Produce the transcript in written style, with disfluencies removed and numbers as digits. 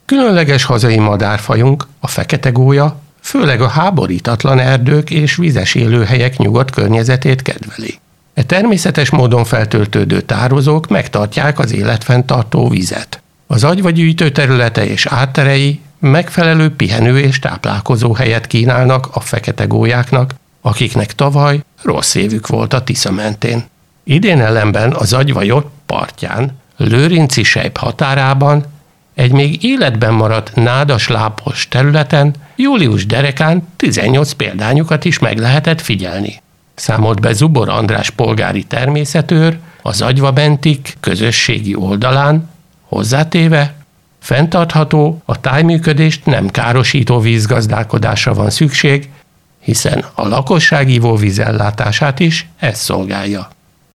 Különleges hazai madárfajunk, a fekete gólya, főleg a háborítatlan erdők és vizes élőhelyek nyugodt környezetét kedveli. E természetes módon feltöltődő tározók megtartják az életfenntartó vizet. Az agyva gyűjtő területe és átterei megfelelő pihenő és táplálkozó helyet kínálnak a fekete gólyáknak, akiknek tavaly rossz évük volt a Tisza mentén. Idén ellenben az agyva jobb partján, Lőrinci sejp határában, egy még életben maradt nádas lápos területen július derekán 18 példányukat is meg lehetett figyelni. Számolt be Zubor András polgári természetőr az Agyvabentik közösségi oldalán, hozzátéve, fenntartható, a tájműködést nem károsító vízgazdálkodásra van szükség, hiszen a lakosság ivóvízellátását is ez szolgálja.